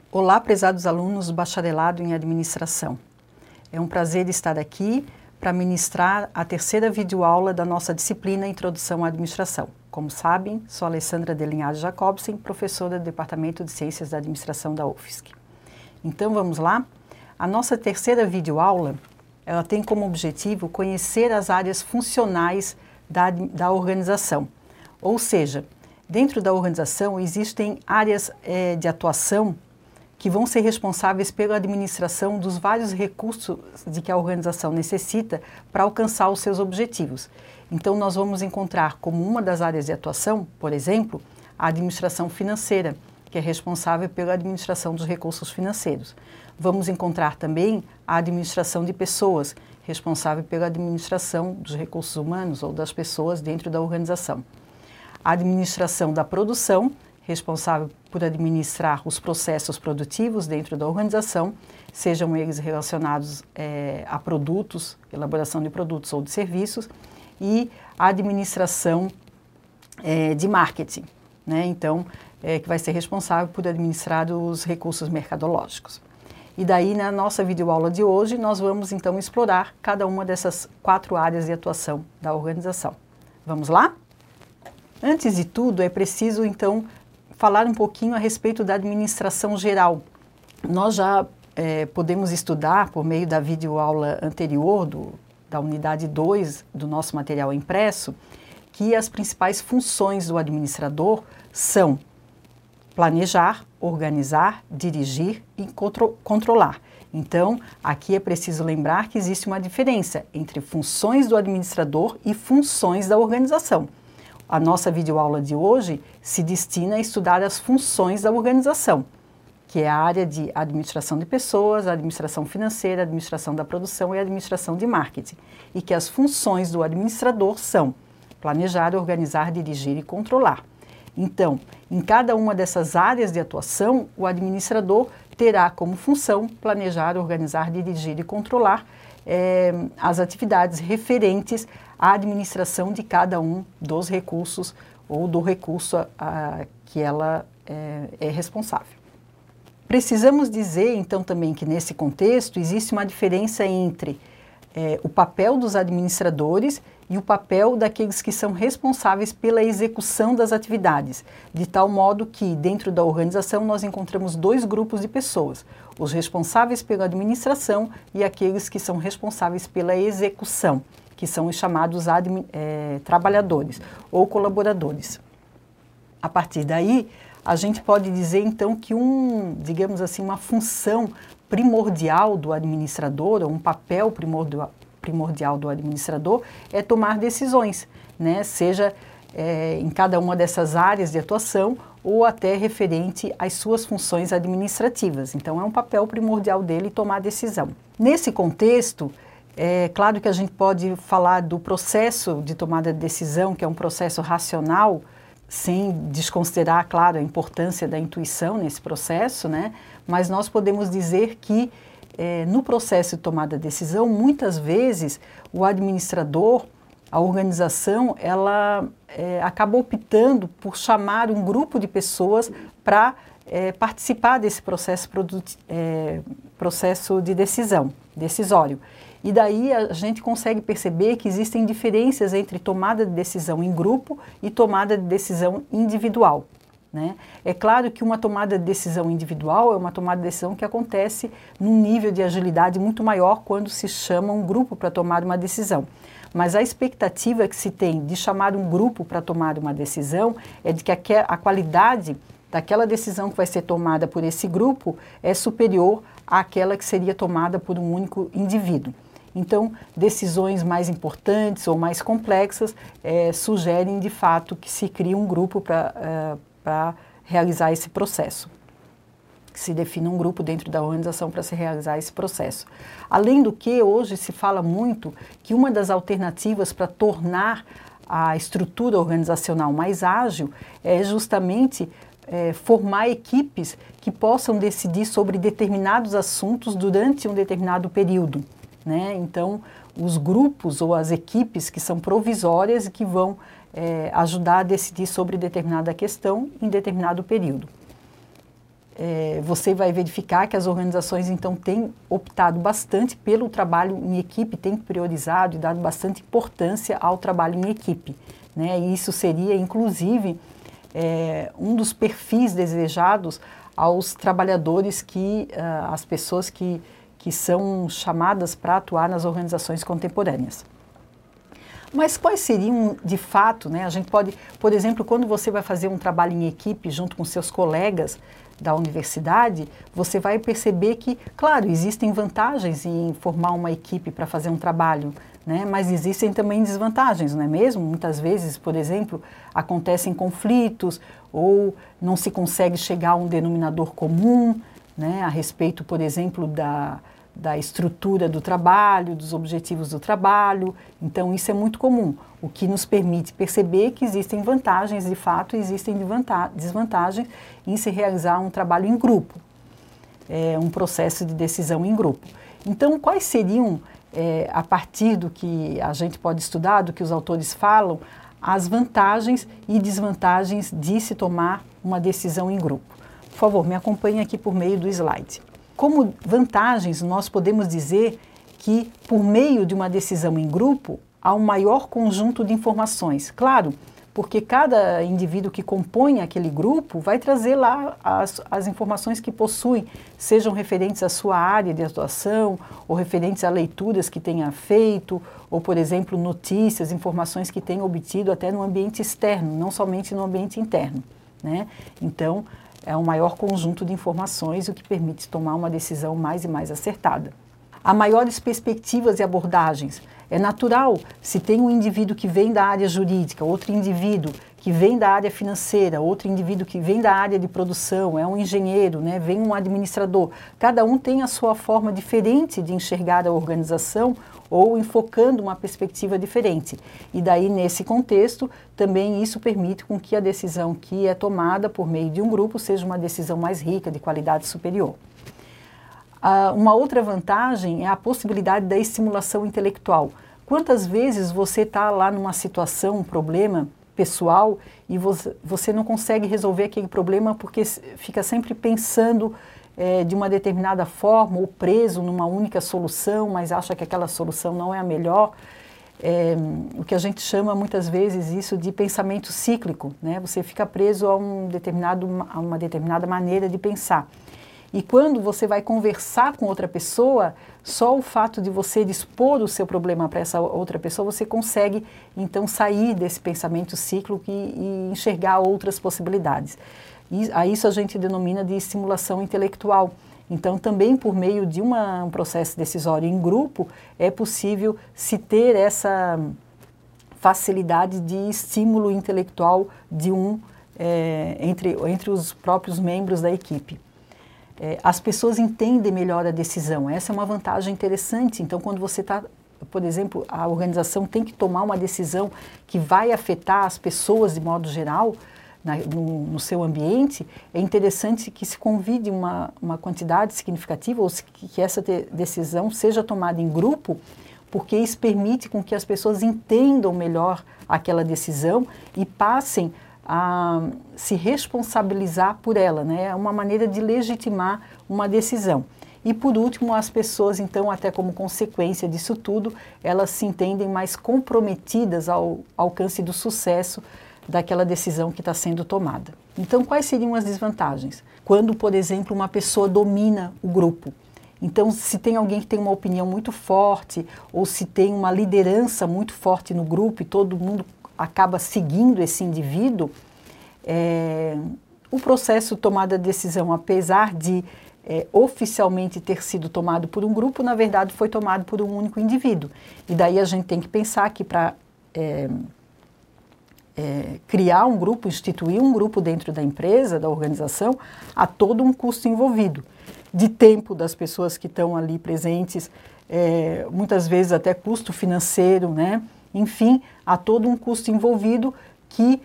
Olá, prezados alunos do Bacharelado em Administração. É um prazer estar aqui para ministrar a terceira videoaula da nossa disciplina Introdução à Administração. Como sabem, sou Alessandra de Linhares Jacobsen, professora do Departamento de Ciências da Administração da UFSC. Então vamos lá? A nossa terceira videoaula, ela tem como objetivo conhecer as áreas funcionais da organização. Ou seja, dentro da organização existem áreas de atuação que vão ser responsáveis pela administração dos vários recursos de que a organização necessita para alcançar os seus objetivos. Então, nós vamos encontrar como uma das áreas de atuação, por exemplo, a administração financeira, que é responsável pela administração dos recursos financeiros. Vamos encontrar também a administração de pessoas, responsável pela administração dos recursos humanos ou das pessoas dentro da organização. A administração da produção, responsável por administrar os processos produtivos dentro da organização, sejam eles relacionados a produtos, elaboração de produtos ou de serviços, e a administração de marketing, né? Então, que vai ser responsável por administrar os recursos mercadológicos. E daí, na nossa videoaula de hoje, nós vamos então explorar cada uma dessas 4 áreas de atuação da organização. Vamos lá? Antes de tudo, é preciso então falar um pouquinho a respeito da administração geral. Nós já podemos estudar, por meio da videoaula anterior, da unidade 2 do nosso material impresso, que as principais funções do administrador são planejar, organizar, dirigir e controlar. Então, aqui é preciso lembrar que existe uma diferença entre funções do administrador e funções da organização. A nossa videoaula de hoje se destina a estudar as funções da organização, que é a área de administração de pessoas, administração financeira, administração da produção e administração de marketing, e que as funções do administrador são planejar, organizar, dirigir e controlar. Então, em cada uma dessas áreas de atuação, o administrador terá como função planejar, organizar, dirigir e controlar as atividades referentes à administração de cada um dos recursos ou do recurso que ela é responsável. Precisamos dizer, então, também que nesse contexto existe uma diferença entre o papel dos administradores e o papel daqueles que são responsáveis pela execução das atividades, de tal modo que, dentro da organização, nós encontramos 2 grupos de pessoas, os responsáveis pela administração e aqueles que são responsáveis pela execução, que são os chamados trabalhadores ou colaboradores. A partir daí, a gente pode dizer, então, que digamos assim, uma função primordial do administrador, ou um papel primordial do administrador, é tomar decisões, né? Seja em cada uma dessas áreas de atuação ou até referente às suas funções administrativas. Então, é um papel primordial dele tomar decisão. Nesse contexto, é claro que a gente pode falar do processo de tomada de decisão, que é um processo racional, sem desconsiderar, claro, a importância da intuição nesse processo, né? Mas nós podemos dizer que no processo de tomada de decisão, muitas vezes o administrador, a organização, ela acaba optando por chamar um grupo de pessoas para participar desse processo de decisão, decisório. E daí a gente consegue perceber que existem diferenças entre tomada de decisão em grupo e tomada de decisão individual, né? É claro que uma tomada de decisão individual é uma tomada de decisão que acontece num nível de agilidade muito maior quando se chama um grupo para tomar uma decisão. Mas a expectativa que se tem de chamar um grupo para tomar uma decisão é de que a qualidade daquela decisão que vai ser tomada por esse grupo é superior àquela que seria tomada por um único indivíduo. Então, decisões mais importantes ou mais complexas sugerem, de fato, que se crie um grupo para realizar esse processo. Que se defina um grupo dentro da organização para se realizar esse processo. Além do que, hoje se fala muito que uma das alternativas para tornar a estrutura organizacional mais ágil é justamente formar equipes que possam decidir sobre determinados assuntos durante um determinado período, né? Então, os grupos ou as equipes que são provisórias e que vão ajudar a decidir sobre determinada questão em determinado período. você vai verificar que as organizações, então, têm optado bastante pelo trabalho em equipe, têm priorizado e dado bastante importância ao trabalho em equipe, né? E isso seria, inclusive, um dos perfis desejados aos trabalhadores as pessoas que são chamadas para atuar nas organizações contemporâneas. Mas quais seriam, de fato, né? A gente pode, por exemplo, quando você vai fazer um trabalho em equipe junto com seus colegas da universidade, você vai perceber que, claro, existem vantagens em formar uma equipe para fazer um trabalho, né? Mas existem também desvantagens, não é mesmo? Muitas vezes, por exemplo, acontecem conflitos ou não se consegue chegar a um denominador comum, né? A respeito, por exemplo, da estrutura do trabalho, dos objetivos do trabalho. Então, isso é muito comum, o que nos permite perceber que existem vantagens, de fato, e existem desvantagens em se realizar um trabalho em grupo, um processo de decisão em grupo. Então, quais seriam, a partir do que a gente pode estudar, do que os autores falam, as vantagens e desvantagens de se tomar uma decisão em grupo? Por favor, me acompanhe aqui por meio do slide. Como vantagens, nós podemos dizer que, por meio de uma decisão em grupo, há um maior conjunto de informações. Claro, porque cada indivíduo que compõe aquele grupo vai trazer lá as informações que possui, sejam referentes à sua área de atuação, ou referentes a leituras que tenha feito, ou, por exemplo, notícias, informações que tenha obtido até no ambiente externo, não somente no ambiente interno, né? Então, é um maior conjunto de informações, o que permite tomar uma decisão mais e mais acertada. Há maiores perspectivas e abordagens. É natural, se tem um indivíduo que vem da área jurídica, outro indivíduo que vem da área financeira, outro indivíduo que vem da área de produção, é um engenheiro, né, vem um administrador. Cada um tem a sua forma diferente de enxergar a organização ou enfocando uma perspectiva diferente. E daí, nesse contexto, também isso permite com que a decisão que é tomada por meio de um grupo seja uma decisão mais rica, de qualidade superior. Uma outra vantagem é a possibilidade da estimulação intelectual. Quantas vezes você está lá numa situação, um problema pessoal, e você não consegue resolver aquele problema porque fica sempre pensando de uma determinada forma ou preso numa única solução, mas acha que aquela solução não é a melhor. O que a gente chama muitas vezes isso de pensamento cíclico, né? Você fica preso a uma determinada maneira de pensar. E quando você vai conversar com outra pessoa, só o fato de você dispor o seu problema para essa outra pessoa, você consegue então sair desse pensamento cíclico e enxergar outras possibilidades. E a isso a gente denomina de estimulação intelectual. Então, também por meio de um processo decisório em grupo, é possível se ter essa facilidade de estímulo intelectual de entre os próprios membros da equipe. As pessoas entendem melhor a decisão, essa é uma vantagem interessante. Então, quando você está, por exemplo, a organização tem que tomar uma decisão que vai afetar as pessoas de modo geral, no seu ambiente, é interessante que se convide uma quantidade significativa, ou que essa decisão seja tomada em grupo, porque isso permite com que as pessoas entendam melhor aquela decisão e passem a se responsabilizar por ela, né? É uma maneira de legitimar uma decisão. E por último, as pessoas, então, até como consequência disso tudo, elas se entendem mais comprometidas ao alcance do sucesso daquela decisão que está sendo tomada. Então, quais seriam as desvantagens? Quando, por exemplo, uma pessoa domina o grupo. Então, se tem alguém que tem uma opinião muito forte, ou se tem uma liderança muito forte no grupo e todo mundo acaba seguindo esse indivíduo, o processo de tomada de decisão, apesar de oficialmente ter sido tomado por um grupo, na verdade foi tomado por um único indivíduo. E daí a gente tem que pensar que para criar um grupo, instituir um grupo dentro da empresa, da organização, há todo um custo envolvido, de tempo das pessoas que estão ali presentes, muitas vezes até custo financeiro, né? Enfim, há todo um custo envolvido que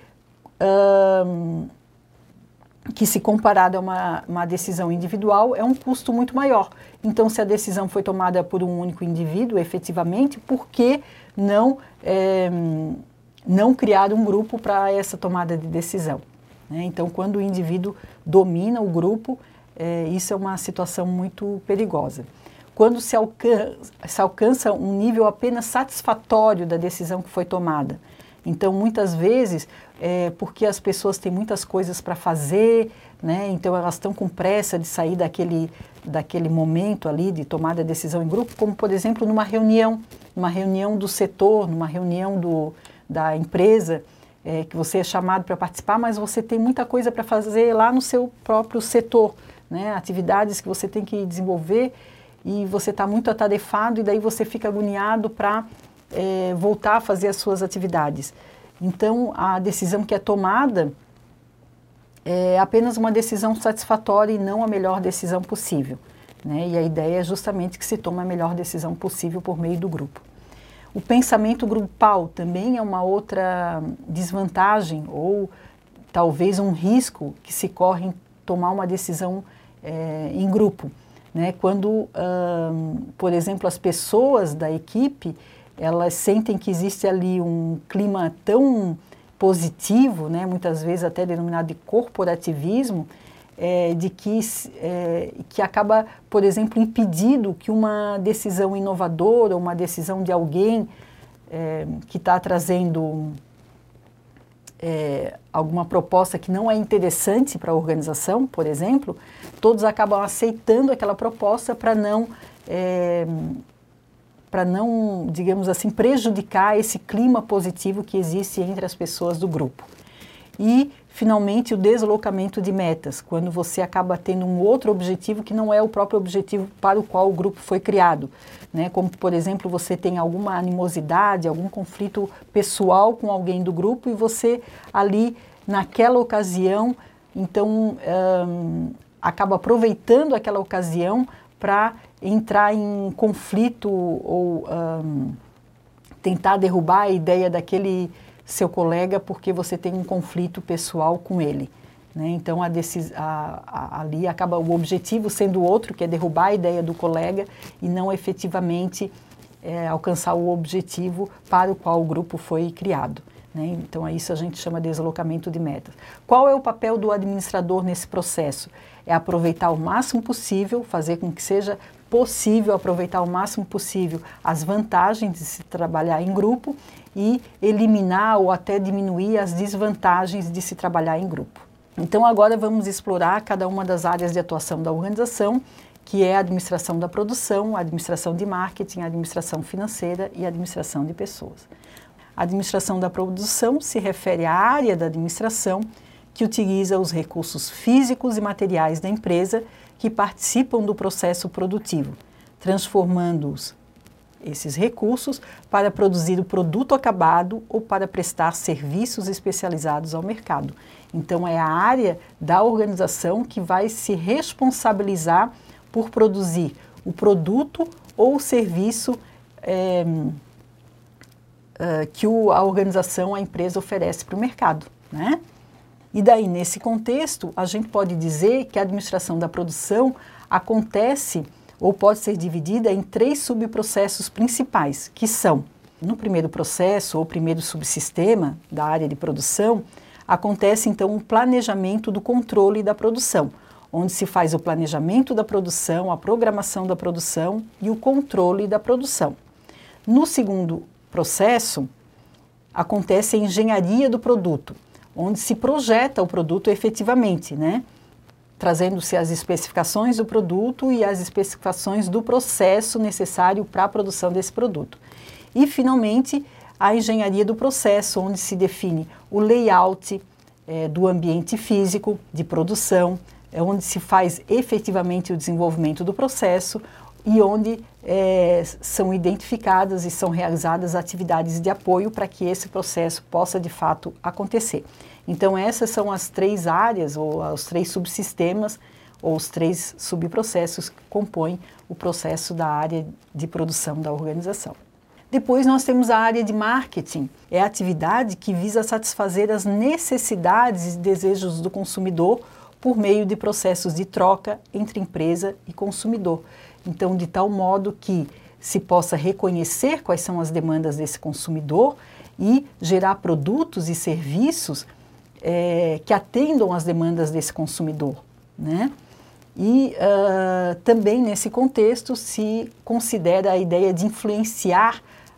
se comparado a uma decisão individual, é um custo muito maior. Então, se a decisão foi tomada por um único indivíduo, efetivamente, por que não criar um grupo para essa tomada de decisão? Né? Então, quando o indivíduo domina o grupo, isso é uma situação muito perigosa. Quando se alcança um nível apenas satisfatório da decisão que foi tomada. Então, muitas vezes, porque as pessoas têm muitas coisas para fazer, né? Então elas estão com pressa de sair daquele momento ali de tomada de decisão em grupo, como, por exemplo, numa reunião do setor, numa reunião da empresa, que você é chamado para participar, mas você tem muita coisa para fazer lá no seu próprio setor, né? Atividades que você tem que desenvolver e você está muito atarefado e daí você fica agoniado para voltar a fazer as suas atividades. Então, a decisão que é tomada é apenas uma decisão satisfatória e não a melhor decisão possível, né? E a ideia é justamente que se tome a melhor decisão possível por meio do grupo. O pensamento grupal também é uma outra desvantagem ou talvez um risco que se corre em tomar uma decisão em grupo, né? Quando, por exemplo, as pessoas da equipe, elas sentem que existe ali um clima tão positivo, né? Muitas vezes até denominado de corporativismo, de que acaba, por exemplo, impedindo que uma decisão inovadora, uma decisão de alguém que está trazendo alguma proposta que não é interessante para a organização, por exemplo, todos acabam aceitando aquela proposta para não, digamos assim, prejudicar esse clima positivo que existe entre as pessoas do grupo. E, finalmente, o deslocamento de metas, quando você acaba tendo um outro objetivo que não é o próprio objetivo para o qual o grupo foi criado, né? Como, por exemplo, você tem alguma animosidade, algum conflito pessoal com alguém do grupo e você ali, naquela ocasião, então, acaba aproveitando aquela ocasião para entrar em conflito ou tentar derrubar a ideia daquele seu colega porque você tem um conflito pessoal com ele, né? Então ali acaba o objetivo sendo outro, que é derrubar a ideia do colega e não efetivamente alcançar o objetivo para o qual o grupo foi criado, né? Então isso a gente chama de deslocamento de metas. Qual é o papel do administrador nesse processo? É aproveitar o máximo possível, fazer com que seja possível aproveitar o máximo possível as vantagens de se trabalhar em grupo e eliminar ou até diminuir as desvantagens de se trabalhar em grupo. Então agora vamos explorar cada uma das áreas de atuação da organização, que é a administração da produção, a administração de marketing, a administração financeira e a administração de pessoas. A administração da produção se refere à área da administração que utiliza os recursos físicos e materiais da empresa que participam do processo produtivo, transformando esses recursos para produzir o produto acabado ou para prestar serviços especializados ao mercado. Então, é a área da organização que vai se responsabilizar por produzir o produto ou o serviço que a organização, a empresa oferece para o mercado, né? E daí, nesse contexto, a gente pode dizer que a administração da produção acontece ou pode ser dividida em 3 subprocessos principais, que são, no primeiro processo ou primeiro subsistema da área de produção, acontece então o planejamento do controle da produção, onde se faz o planejamento da produção, a programação da produção e o controle da produção. No segundo processo, acontece a engenharia do produto, onde se projeta o produto efetivamente, né? Trazendo-se as especificações do produto e as especificações do processo necessário para a produção desse produto. E, finalmente, a engenharia do processo, onde se define o layout do ambiente físico de produção, onde se faz efetivamente o desenvolvimento do processo e onde são identificadas e são realizadas atividades de apoio para que esse processo possa, de fato, acontecer. Então, essas são as 3 áreas, ou os 3 subsistemas, ou os 3 subprocessos que compõem o processo da área de produção da organização. Depois, nós temos a área de marketing. É a atividade que visa satisfazer as necessidades e desejos do consumidor por meio de processos de troca entre empresa e consumidor. Então, de tal modo que se possa reconhecer quais são as demandas desse consumidor e gerar produtos e serviços que atendam às demandas desse consumidor, né? E também nesse contexto se considera a ideia de influenciar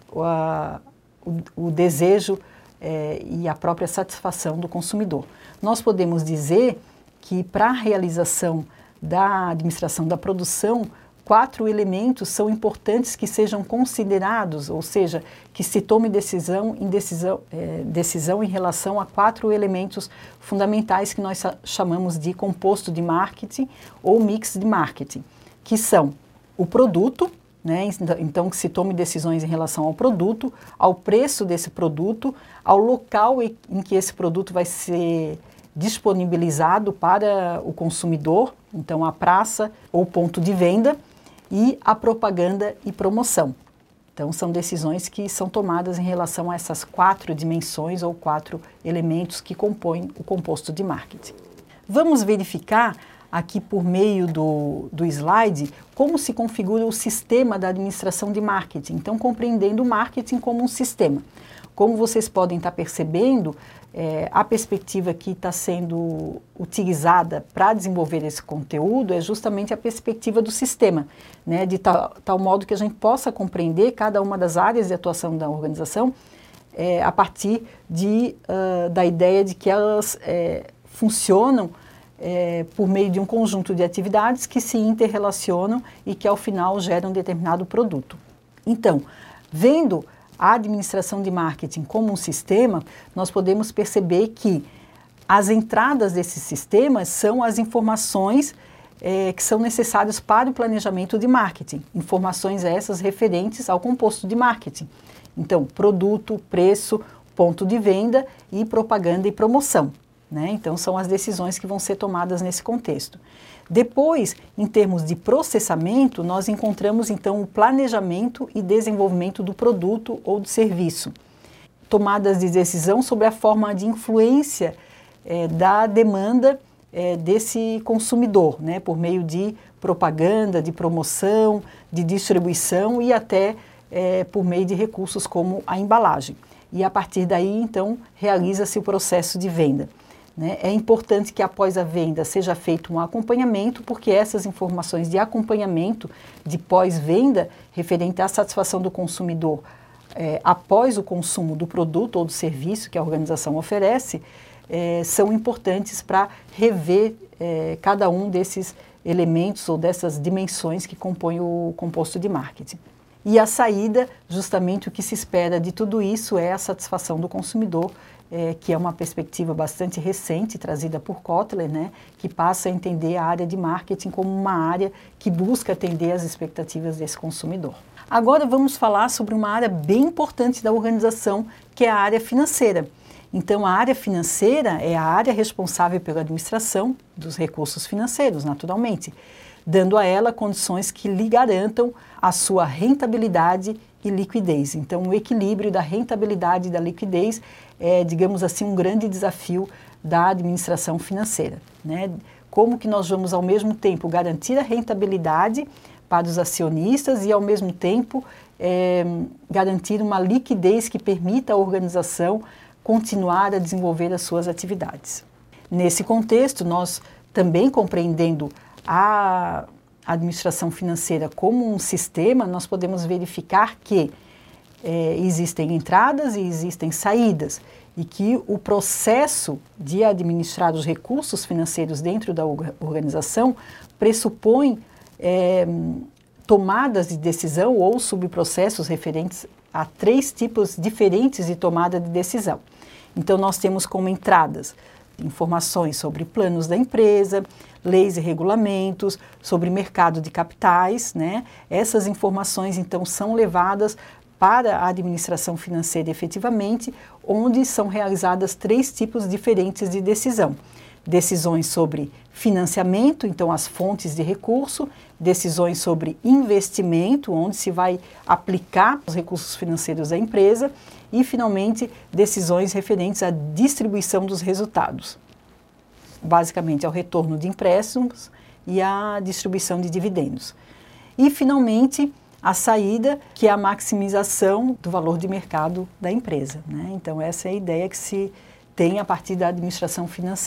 o desejo e a própria satisfação do consumidor. Nós podemos dizer que para a realização da administração da produção, 4 elementos são importantes que sejam considerados, ou seja, que se tome decisão em relação a 4 elementos fundamentais que nós chamamos de composto de marketing ou mix de marketing, que são o produto, né? Então que se tome decisões em relação ao produto, ao preço desse produto, ao local em que esse produto vai ser disponibilizado para o consumidor, então a praça ou ponto de venda, e a propaganda e promoção. Então são decisões que são tomadas em relação a essas 4 dimensões ou 4 elementos que compõem o composto de marketing. Vamos verificar aqui por meio do slide como se configura o sistema da administração de marketing, então compreendendo o marketing como um sistema. Como vocês podem estar percebendo, a perspectiva que está sendo utilizada para desenvolver esse conteúdo é justamente a perspectiva do sistema, né, de tal modo que a gente possa compreender cada uma das áreas de atuação da organização a partir da ideia de que elas funcionam por meio de um conjunto de atividades que se interrelacionam e que ao final geram um determinado produto. Então, vendo a administração de marketing como um sistema, nós podemos perceber que as entradas desses sistemas são as informações que são necessárias para o planejamento de marketing, informações essas referentes ao composto de marketing. Então, produto, preço, ponto de venda e propaganda e promoção, né? Então, são as decisões que vão ser tomadas nesse contexto. Depois, em termos de processamento, nós encontramos então o planejamento e desenvolvimento do produto ou do serviço. Tomadas de decisão sobre a forma de influência da demanda desse consumidor, né, por meio de propaganda, de promoção, de distribuição e até por meio de recursos como a embalagem. E a partir daí, então, realiza-se o processo de venda. É importante que após a venda seja feito um acompanhamento, porque essas informações de acompanhamento, de pós-venda, referente à satisfação do consumidor após o consumo do produto ou do serviço que a organização oferece, são importantes para rever cada um desses elementos ou dessas dimensões que compõem o composto de marketing. E a saída, justamente o que se espera de tudo isso é a satisfação do consumidor, que é uma perspectiva bastante recente, trazida por Kotler, né, que passa a entender a área de marketing como uma área que busca atender às expectativas desse consumidor. Agora vamos falar sobre uma área bem importante da organização, que é a área financeira. Então, a área financeira é a área responsável pela administração dos recursos financeiros, naturalmente, dando a ela condições que lhe garantam a sua rentabilidade e liquidez. Então, o equilíbrio da rentabilidade e da liquidez é, digamos assim, um grande desafio da administração financeira, né? Como que nós vamos, ao mesmo tempo, garantir a rentabilidade para os acionistas e, ao mesmo tempo, garantir uma liquidez que permita à organização continuar a desenvolver as suas atividades. Nesse contexto, nós também compreendendo a administração financeira como um sistema, nós podemos verificar que existem entradas e existem saídas e que o processo de administrar os recursos financeiros dentro da organização pressupõe tomadas de decisão ou subprocessos referentes a 3 tipos diferentes de tomada de decisão. Então, nós temos como entradas informações sobre planos da empresa, leis e regulamentos, sobre mercado de capitais, né? Essas informações, então, são levadas para a administração financeira efetivamente, onde são realizadas 3 tipos diferentes de decisão. Decisões sobre financiamento, então as fontes de recurso, decisões sobre investimento, onde se vai aplicar os recursos financeiros da empresa e, finalmente, decisões referentes à distribuição dos resultados, basicamente ao retorno de empréstimos e à distribuição de dividendos. E, finalmente, a saída, que é a maximização do valor de mercado da empresa, né? Então, essa é a ideia que se tem a partir da administração financeira.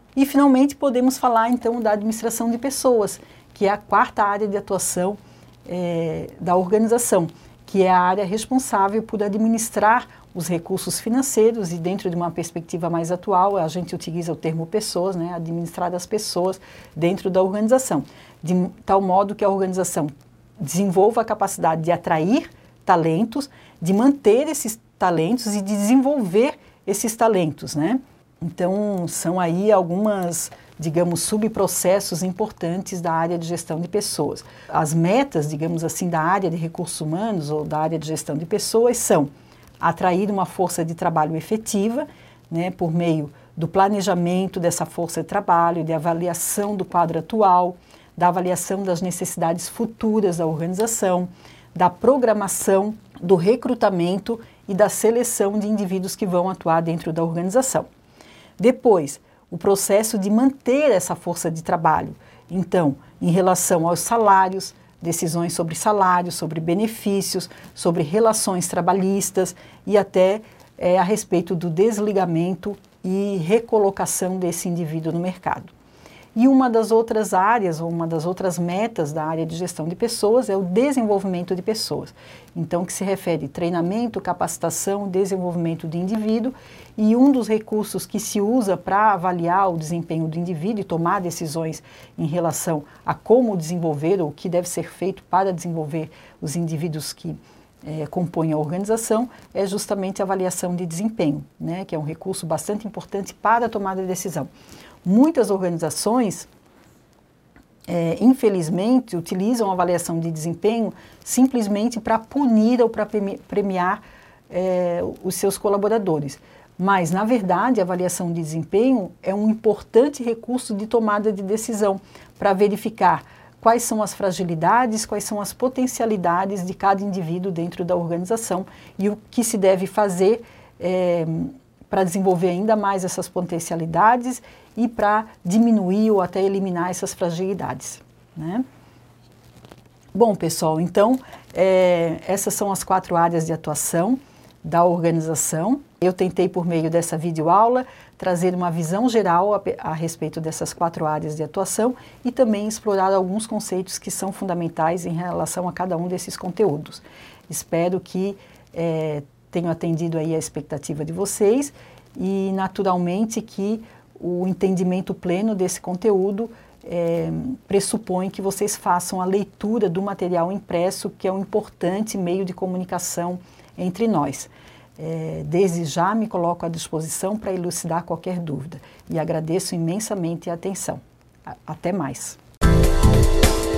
E, finalmente, podemos falar, então, da administração de pessoas, que é a quarta área de atuação da organização, que é a área responsável por administrar os recursos financeiros e, dentro de uma perspectiva mais atual, a gente utiliza o termo pessoas, né, administrar as pessoas dentro da organização, de tal modo que a organização desenvolva a capacidade de atrair talentos, de manter esses talentos e de desenvolver esses talentos, né? Então, são aí algumas, digamos, subprocessos importantes da área de gestão de pessoas. As metas, digamos assim, da área de recursos humanos ou da área de gestão de pessoas são atrair uma força de trabalho efetiva, né, por meio do planejamento dessa força de trabalho, de avaliação do quadro atual, da avaliação das necessidades futuras da organização, da programação, do recrutamento e da seleção de indivíduos que vão atuar dentro da organização. Depois, o processo de manter essa força de trabalho. Então, em relação aos salários, decisões sobre salários, sobre benefícios, sobre relações trabalhistas e até a respeito do desligamento e recolocação desse indivíduo no mercado. E uma das outras áreas, ou uma das outras metas da área de gestão de pessoas é o desenvolvimento de pessoas. Então, que se refere a treinamento, capacitação, desenvolvimento do indivíduo, e um dos recursos que se usa para avaliar o desempenho do indivíduo e tomar decisões em relação a como desenvolver ou o que deve ser feito para desenvolver os indivíduos que compõem a organização é justamente a avaliação de desempenho, né, que é um recurso bastante importante para a tomada de decisão. Muitas organizações, infelizmente, utilizam a avaliação de desempenho simplesmente para punir ou para premiar os seus colaboradores. Mas, na verdade, a avaliação de desempenho é um importante recurso de tomada de decisão para verificar quais são as fragilidades, quais são as potencialidades de cada indivíduo dentro da organização e o que se deve fazer para desenvolver ainda mais essas potencialidades e para diminuir ou até eliminar essas fragilidades, né? Bom, pessoal, então, essas são as 4 áreas de atuação da organização. Eu tentei, por meio dessa videoaula, trazer uma visão geral a respeito dessas 4 áreas de atuação e também explorar alguns conceitos que são fundamentais em relação a cada um desses conteúdos. Espero que tenho atendido aí a expectativa de vocês e, naturalmente, que o entendimento pleno desse conteúdo pressupõe que vocês façam a leitura do material impresso, que é um importante meio de comunicação entre nós. Desde já me coloco à disposição para elucidar qualquer dúvida e agradeço imensamente a atenção. Até mais.